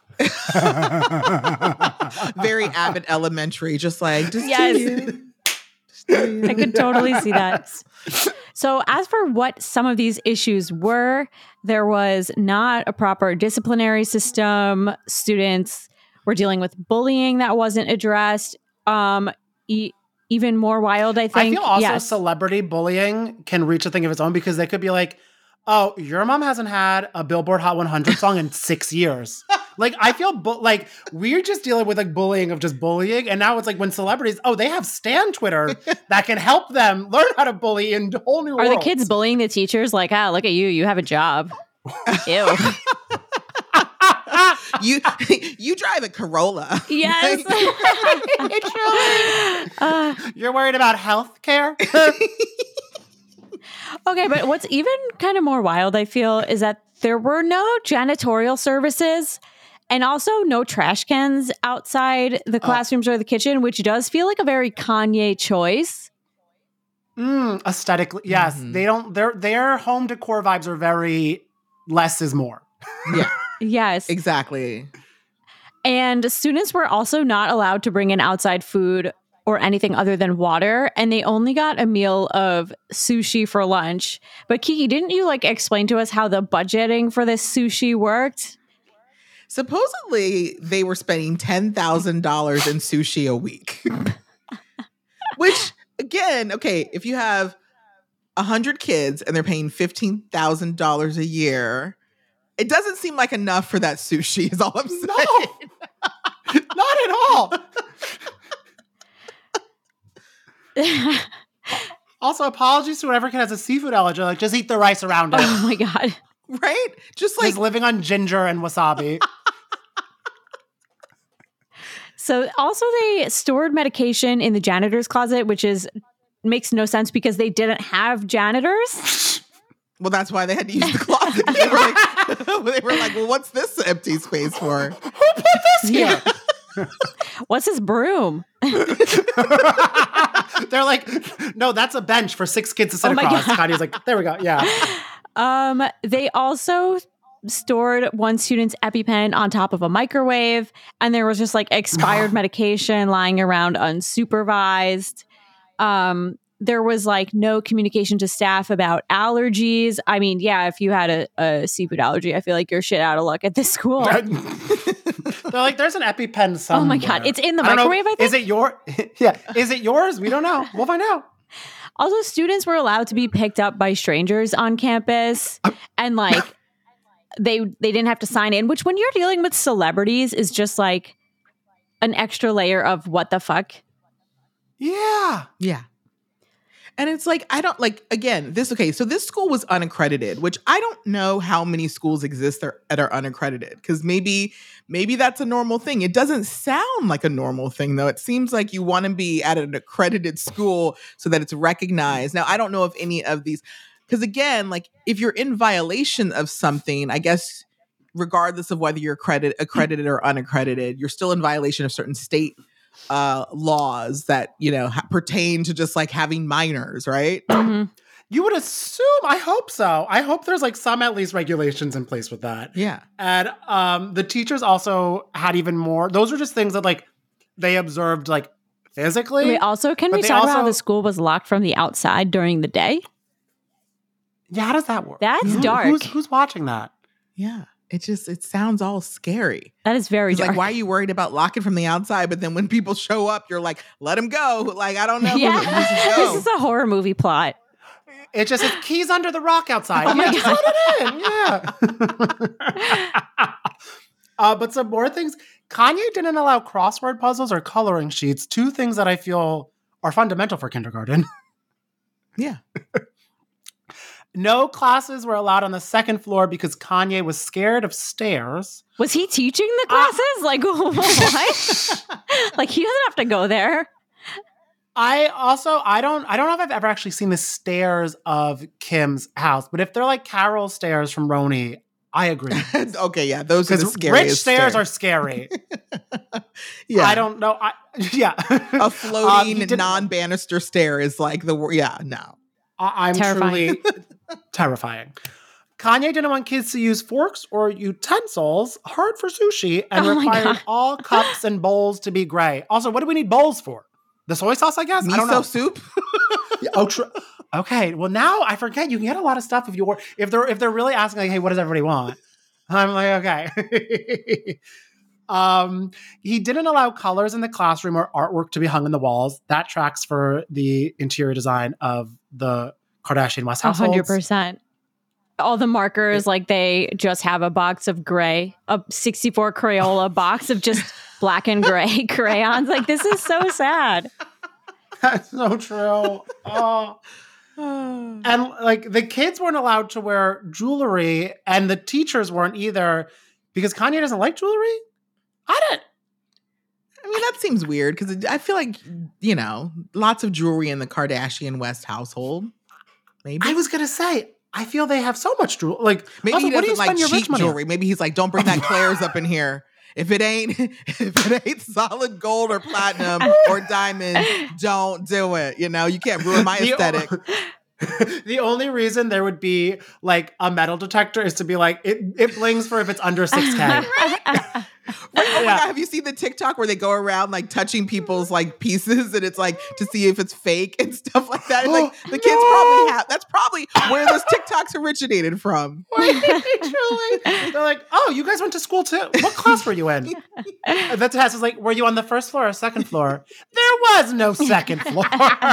D: Very Abbott Elementary, just like, just
B: yes.
D: you.
B: I could totally see that. So as for what some of these issues were, there was not a proper disciplinary system. Students were dealing with bullying that wasn't addressed. Um, e- even more wild, I think.
C: I feel also
B: yes.
C: celebrity bullying can reach a thing of its own because they could be like, oh, your mom hasn't had a Billboard Hot one hundred song in six years. Like, I feel bu- like we're just dealing with like bullying of just bullying. And now it's like when celebrities, oh, they have Stan Twitter that can help them learn how to bully in whole new
B: Are
C: worlds.
B: the kids bullying the teachers? Like, ah, look at you. You have a job. Ew.
D: you you drive a Corolla.
B: Yes. uh,
C: You're worried about health care?
B: okay, but what's even kind of more wild, I feel, is that there were no janitorial services and also no trash cans outside the classrooms oh. or the kitchen, which does feel like a very Kanye choice.
C: Mm, aesthetically, yes. Mm-hmm. They don't, their, their home decor vibes are very less is more.
D: Yeah.
B: Yes.
D: Exactly.
B: And students were also not allowed to bring in outside food or anything other than water. And they only got a meal of sushi for lunch. But Kiki, didn't you like explain to us how the budgeting for this sushi worked?
D: Supposedly, they were spending ten thousand dollars in sushi a week. Which, again, okay, if you have one hundred kids and they're paying fifteen thousand dollars a year, it doesn't seem like enough for that sushi, is all I'm saying.
C: No, not at all. Also, apologies to whoever has a seafood allergy. Like, just eat the rice around it.
B: Oh my God.
D: Right? Just like
C: He's living on ginger and wasabi.
B: So also they stored medication in the janitor's closet, which is makes no sense because they didn't have janitors.
D: Well, that's why they had to use the closet. They were like, they were like, well, what's this empty space for?
C: Who put this here?
B: Yeah. What's this broom?
C: They're like, no, that's a bench for six kids to sit
B: oh
C: across. Kanye's like, there we go. Yeah.
B: Um, they also stored one student's EpiPen on top of a microwave, and there was just like expired medication lying around unsupervised. Um, there was like no communication to staff about allergies. I mean, yeah, if you had a, a seafood allergy, I feel like you're shit out of luck at this school.
C: They're like, there's an EpiPen somewhere.
B: Oh my God. It's in the
C: I
B: microwave,
C: know,
B: I think.
C: Is it your, yeah. Is it yours? We don't know. We'll find out.
B: Also, students were allowed to be picked up by strangers on campus, and like they they didn't have to sign in, which when you're dealing with celebrities is just like an extra layer of what the fuck.
C: Yeah.
D: Yeah. And it's like, I don't like, again, this, okay, so this school was unaccredited, which I don't know how many schools exist that are unaccredited, because maybe, maybe that's a normal thing. It doesn't sound like a normal thing, though. It seems like you want to be at an accredited school so that it's recognized. Now, I don't know if any of these, because again, like if you're in violation of something, I guess, regardless of whether you're accredited, accredited or unaccredited, you're still in violation of certain state uh laws that, you know, ha- pertain to just like having minors, right?
B: Mm-hmm.
C: You would assume, I hope so. I hope there's like some at least regulations in place with that.
D: Yeah.
C: And um the teachers also had even more. Those were just things that like they observed like physically.
B: Wait, also, can we talk
C: also,
B: about how the school was locked from the outside during the day?
C: Yeah, how does that work?
B: That's
C: Who,
B: dark.
C: Who's, who's watching that?
D: Yeah. It just, it sounds all scary.
B: That is very
D: It's
B: dark.
D: like, why are you worried about locking from the outside? But then when people show up, you're like, let them go. Like, I don't know.
B: Yeah.
D: Who this
B: This is a horror movie plot.
C: It just says keys under the rock outside.
B: Oh my
C: yeah, just let it in. Yeah. uh, but some more things. Kanye didn't allow crossword puzzles or coloring sheets, two things that I feel are fundamental for kindergarten.
D: Yeah.
C: No classes were allowed on the second floor because Kanye was scared of stairs.
B: Was he teaching the classes? Uh, like, what? Like, he doesn't have to go there.
C: I also, I don't, I don't know if I've ever actually seen the stairs of Kim's house, but if they're like Carol stairs from Roni, I agree.
D: Okay, yeah, those are the
C: Because
D: scariest
C: rich stairs
D: stairs.
C: are scary.
D: Yeah,
C: I don't know. I, yeah,
D: a floating
C: um,
D: non-banister stair is like the wor- yeah, no.
C: I, I'm
B: Terrifying.
C: truly terrifying. Kanye didn't want kids to use forks or utensils, hard for sushi, and
B: Oh my
C: required
B: God.
C: all cups and bowls to be gray. Also, what do we need bowls for? The soy sauce, I guess? I don't know.
D: Miso soup.
C: Yeah, oh, tr- okay. Well, now I forget. You can get a lot of stuff if you were if they're if they're really asking like, hey, what does everybody want? I'm like, okay. um, he didn't allow colors in the classroom or artwork to be hung on the walls. That tracks for the interior design of the Kardashian West
B: A
C: households.
B: hundred percent. All the markers, like they just have a box of gray, a sixty-four Crayola box of just black and gray crayons. Like, this is so sad.
C: That's so true. Oh. And like the kids weren't allowed to wear jewelry and the teachers weren't either because Kanye doesn't like jewelry. I don't.
D: I mean, that seems weird because I feel like, you know, lots of jewelry in the Kardashian West household. Maybe.
C: I was going to say, I feel they have so much jewelry. Like,
D: maybe
C: also,
D: he
C: what do you
D: doesn't like
C: spend your
D: cheap
C: rich money on?
D: jewelry. Maybe he's like, don't bring that Claire's up in here. If it ain't, if it ain't solid gold or platinum or diamond, don't do it. You know, you can't ruin my
C: The-
D: aesthetic.
C: The only reason there would be like a metal detector is to be like, it, it blings for if it's under six K.
D: Right? Oh my
C: Yeah.
D: God, have you seen the TikTok where they go around like touching people's like pieces and it's like to see if it's fake and stuff like that? And, like the kids
C: No.
D: probably have, that's probably where those TikToks originated from.
C: Truly. They're like, oh, you guys went to school too. What class were you in? And the test is like, were you on the first floor or second floor? There was no second floor.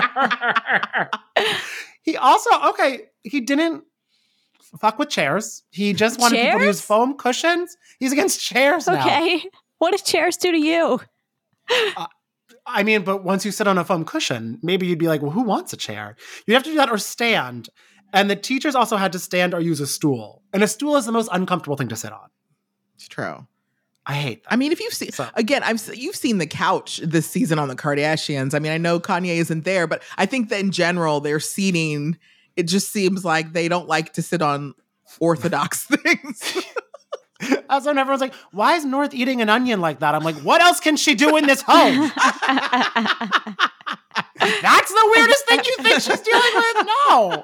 C: He also, okay, he didn't fuck with chairs. He just wanted people to
B: Chairs?
C: use foam cushions. He's against chairs now.
B: Okay. What did chairs do to you?
C: I mean, but once you sit on a foam cushion, maybe you'd be like, well, who wants a chair? You'd have to do that or stand. And the teachers also had to stand or use a stool. And a stool is the most uncomfortable thing to sit on.
D: It's true.
C: I hate that.
D: I mean, if you've seen,
C: So-
D: again, I've se- you've seen the couch this season on the Kardashians. I mean, I know Kanye isn't there, but I think that in general, their seating, it just seems like they don't like to sit on orthodox things.
C: That's when everyone's like, why is North eating an onion like that? I'm like, what else can she do in this home? That's the weirdest thing you think she's dealing with? No.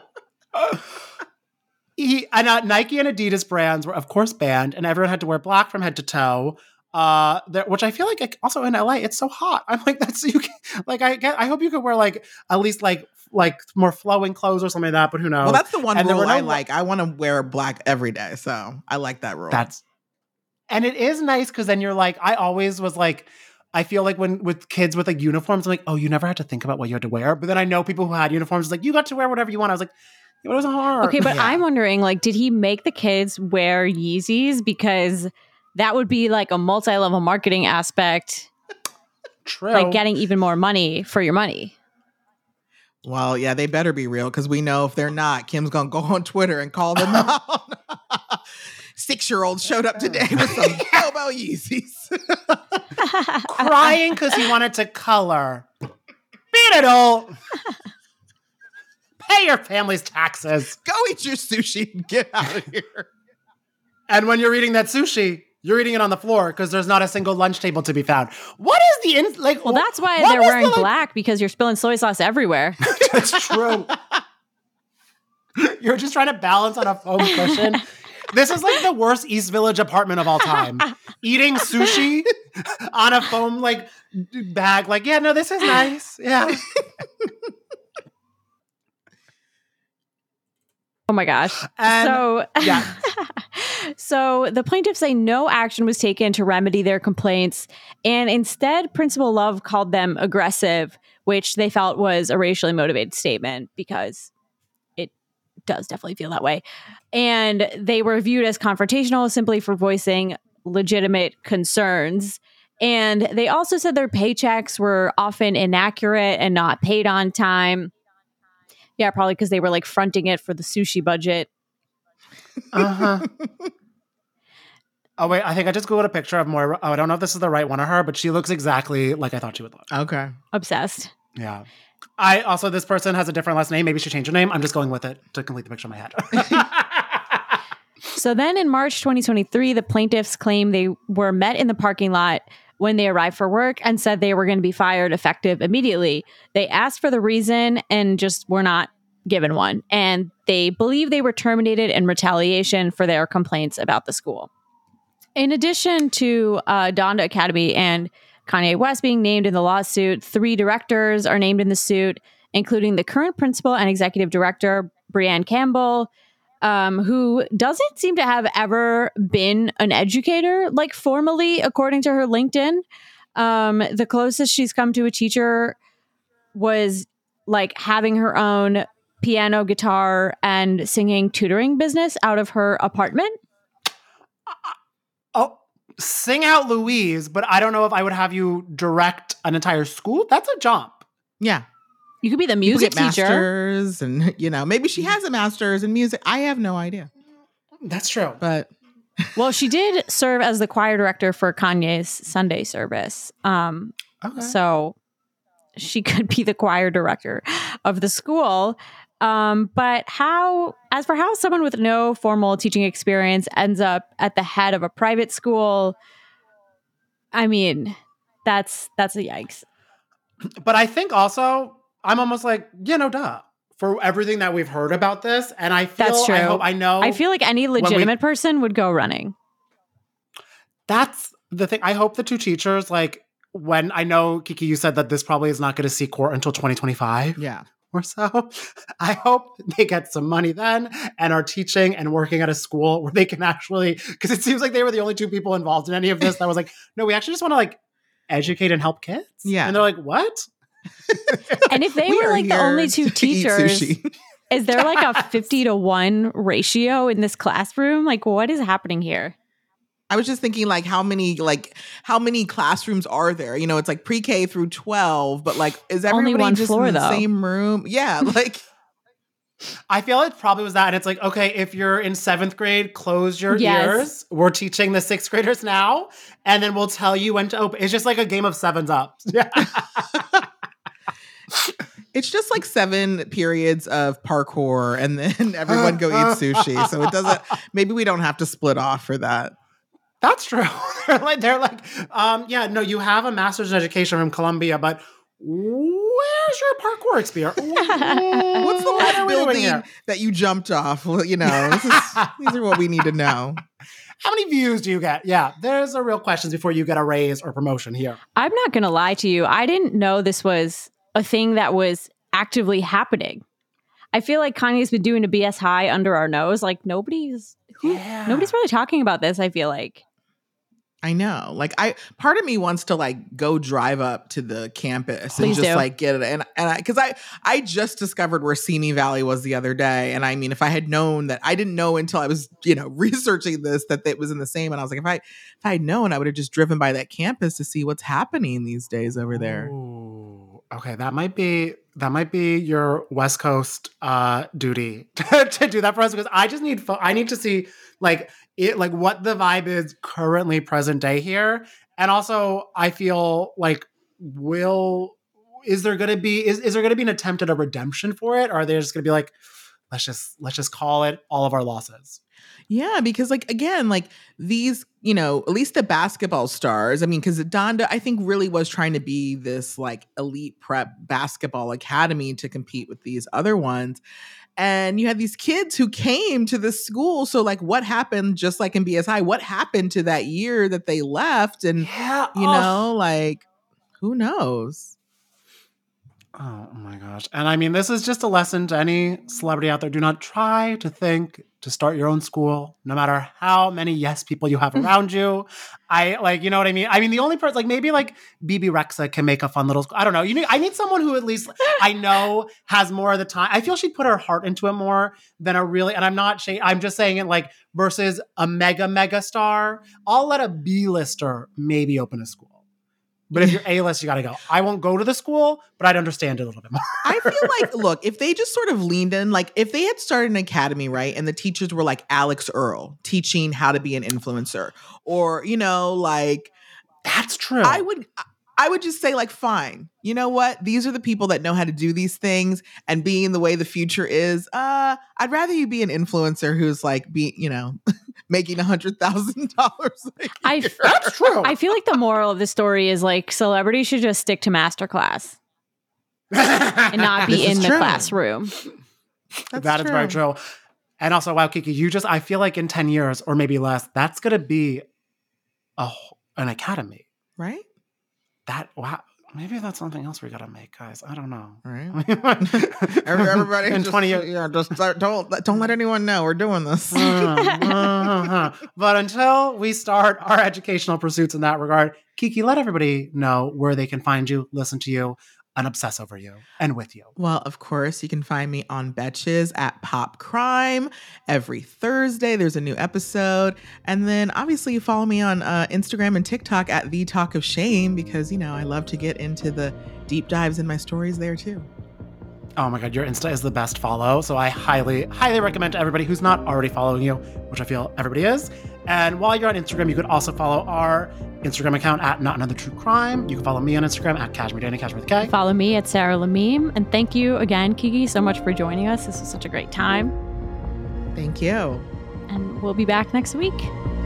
C: He, and uh, Nike and Adidas brands were, of course, banned, and everyone had to wear black from head to toe. Uh, there, which I feel like like, also in L A, it's so hot. I'm like, that's you. Can, like, I get, I hope you could wear like at least like like more flowing clothes or something like that. But who knows?
D: Well, that's the one
C: And there
D: rule
C: were no
D: I
C: lo-
D: like. I want to wear black every day, so I like that rule.
C: That's and it is nice because then you're like, I always was like, I feel like when with kids with like uniforms, I'm like, oh, you never had to think about what you had to wear. But then I know people who had uniforms, like you got to wear whatever you want. I was like, it wasn't hard.
B: Okay, but
C: Yeah.
B: I'm wondering, like, did he make the kids wear Yeezys? Because that would be like a multi-level marketing aspect,
C: True.
B: like getting even more money for your money.
D: Well, yeah, they better be real because we know if they're not, Kim's gonna go on Twitter and call them out. Six-year-old showed up today with some Bobo Yeezys.
C: Crying because he wanted to color. Beat it all. Pay your family's taxes.
D: Go eat your sushi and get out of here.
C: And when you're eating that sushi, you're eating it on the floor because there's not a single lunch table to be found. What is the in like?
B: Well, that's why
C: what
B: they're
C: was
B: wearing
C: the, like-
B: black, because you're spilling soy sauce everywhere.
C: That's true. You're just trying to balance on a foam cushion. This is like the worst East Village apartment of all time. Eating sushi on a foam like bag. Like, yeah, no, this is nice. Yeah.
B: Oh my gosh.
C: And-
B: so,
C: yeah.
B: so the plaintiffs say no action was taken to remedy their complaints. And instead, Principal Love called them aggressive, which they felt was a racially motivated statement because it does definitely feel that way. And they were viewed as confrontational simply for voicing legitimate concerns. And they also said their paychecks were often inaccurate and not paid on time. Yeah, probably because they were like fronting it for the sushi budget.
C: Uh-huh. Oh, wait, I think I just Googled a picture of Moira. Oh, I don't know if this is the right one of her, but she looks exactly like I thought she would look.
D: Okay.
B: Obsessed.
C: Yeah. I also, this person has a different last name. Maybe she changed her name. I'm just going with it to complete the picture in my head.
B: So then in March twenty twenty-three, the plaintiffs claim they were met in the parking lot when they arrived for work and said they were going to be fired effective immediately. They asked for the reason and just were not given one. And they believe they were terminated in retaliation for their complaints about the school. In addition to uh, Donda Academy and Kanye West being named in the lawsuit, three directors are named in the suit, including the current principal and executive director, Brianne Campbell, um, who doesn't seem to have ever been an educator, like formally, according to her LinkedIn. Um, the closest she's come to a teacher was like having her own piano, guitar, and singing tutoring business out of her apartment.
C: Oh, sing out Louise, but I don't know if I would have you direct an entire school. That's a jump.
D: Yeah.
B: You could be the
D: People
B: music
D: get
B: teacher.
D: masters, and you know, maybe she has a master's in music. I have no idea,
C: That's true.
D: but
B: Well, she did serve as the choir director for Kanye's Sunday service. Um,
C: Okay.
B: So she could be the choir director of the school. Um, but how, as for how someone with no formal teaching experience ends up at the head of a private school, I mean, that's that's a yikes.
C: But I think also, I'm almost like, you know, duh. For everything that we've heard about this. And I feel,
B: That's true.
C: I hope, I know.
B: I feel like any
C: we-
B: legitimate person would go running.
C: That's the thing. I hope the two teachers, like, when I know, Kiki, you said that this probably is not going to see court until twenty twenty-five
D: yeah.
C: or so. I hope they get some money then and are teaching and working at a school where they can actually, because it seems like they were the only two people involved in any of this that was like, no, we actually just want to like educate and help kids.
D: Yeah.
C: And they're like, what?
B: And if they
D: We
B: were
D: are
B: like the
D: here
B: only two
D: to eat
B: teachers,
D: sushi.
B: is there like a fifty to one ratio in this classroom? Like, what is happening here?
D: I was just thinking, like, how many, like, how many classrooms are there? You know, it's like pre-K through twelve, but like, is
B: Only
D: everybody
B: one
D: just
B: floor,
D: in the
B: though.
D: same room? Yeah, like,
C: I feel it probably was that. And it's like, okay, if you're in seventh grade, close your
B: Yes.
C: ears. We're teaching the sixth graders now. And then we'll tell you when to open. It's just like a game of sevens up. Yeah.
D: it's just like seven periods of parkour, and then everyone go eat sushi. So it doesn't. Maybe we don't have to split off for that.
C: That's true. they're like, they're like, um, yeah, no, you have a master's in education from Columbia, but where's your parkour experience?
D: What's the
C: What
D: last
C: are we doing
D: building
C: here?
D: that you jumped off? Well, you know, this is, these are what we need to know.
C: How many views do you get? Yeah, there's a real questions before you get a raise or promotion here.
B: I'm not going to lie to you. I didn't know this was a thing that was actively happening. I feel like Kanye's been doing a B S high under our nose. Like nobody's who,
C: Yeah.
B: nobody's really talking about this. I feel like.
D: I know. Like I part of me wants to like go drive up to the campus and
B: Please
D: just
B: do.
D: like get it. And and I cuz I I just discovered where Simi Valley was the other day, and I mean if I had known that, I didn't know until I was, you know, researching this that it was in the same, and I was like if I if I had known, I would have just driven by that campus to see what's happening these days over there.
C: Ooh, okay, that might be that might be your West Coast uh, duty to, to do that for us, because I just need fo- I need to see like it like what the vibe is currently present day here, and also I feel like will is there going to be is, is there going to be an attempt at a redemption for it, or are they just going to be like let's just let's just call it all of our losses?
D: Yeah, because like again, like these, you know, at least the basketball stars. I mean, because Donda, I think, really was trying to be this like elite prep basketball academy to compete with these other ones. And you had these kids who came to this school. So like what happened, just like in B S I, what happened to that year that they left? And
C: Yeah,
D: you know, like who knows?
C: Oh my gosh. And I mean, this is just a lesson to any celebrity out there. Do not try to think to start your own school, no matter how many yes people you have around you. I like, you know what I mean? I mean, the only person, like maybe like B B Rexa can make a fun little school. I don't know. You need, I need someone who at least I know has more of the time. I feel she'd put her heart into it more than a really, and I'm not, sh- I'm just saying it like versus a mega, mega star. I'll let a B-lister maybe open a school. But if you're A-list, you got to go. I won't go to the school, but I'd understand it a little bit more.
D: I feel like, look, if they just sort of leaned in, like if they had started an academy, right? And the teachers were like Alex Earl teaching how to be an influencer, or, you know, like
C: That's true.
D: I would, I would just say like, fine, you know what? These are the people that know how to do these things, and being the way the future is, uh, I'd rather you be an influencer who's like, be, you know, making a hundred thousand dollars.
B: I f-
C: That's true.
B: I feel like the moral of the story is like celebrities should just stick to masterclass and not
D: This
B: be
D: is
B: in the
D: true.
B: classroom.
C: That is very true. And also, wow, Kiki, you just, I feel like in ten years or maybe less, that's going to be a, wh- an academy.
D: Right?
C: That, wow, maybe that's something else we got to make, guys. I don't know.
D: Right.
C: Every-
D: Everybody
C: in
D: just,
C: twenty years.
D: yeah, just start, don't don't let anyone know we're doing this.
C: But until we start our educational pursuits in that regard, Kiki, let everybody know where they can find you, listen to you, and obsess over you and with you.
D: Well, of course, you can find me on Betches at Pop Crime every Thursday. There's a new episode. And then obviously you follow me on uh, Instagram and TikTok at The Talk of Shame, because, you know, I love to get into the deep dives in my stories there too.
C: Oh my God, your Insta is the best follow. So I highly, highly recommend to everybody who's not already following you, which I feel everybody is. And while you're on Instagram, you could also follow our Instagram account at Not Another True Crime. You can follow me on Instagram at Kashmir Dani, Kashmir with a K.
B: Follow me at Sarah Lamim. And thank you again, Kiki, so much for joining us. This was such a great time.
D: Thank you.
B: And we'll be back next week.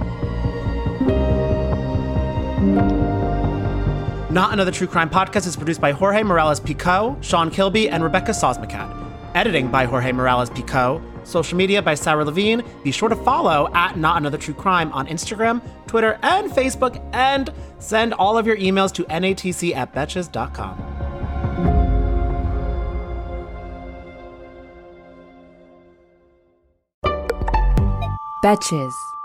C: Not Another True Crime podcast is produced by Jorge Morales-Pico, Sean Kilby, and Rebecca Sosmacat. Editing by Jorge Morales-Pico. Social media by Sarah Levine. Be sure to follow at Not Another True Crime on Instagram, Twitter, and Facebook. And send all of your emails to natc at betches dot com.
G: Betches.